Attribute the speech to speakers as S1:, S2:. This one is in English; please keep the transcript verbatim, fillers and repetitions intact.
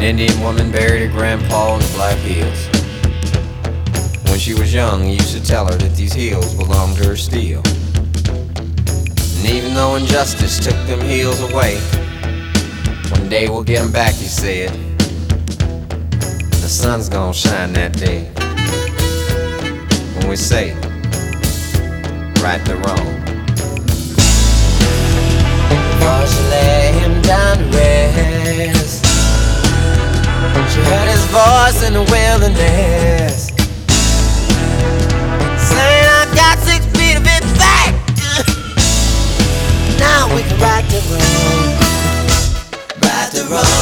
S1: Indian woman buried her grandpa in black heels. When she was young, he used to tell her that these heels belonged to her still. And even though injustice took them heels away, one day we'll get them back, he said. The sun's gonna shine that day when we say right the wrong. Before she lay him down to rest, she heard his voice in the wilderness saying, I've got six feet of it back. Now we can right the wrong, right the wrong.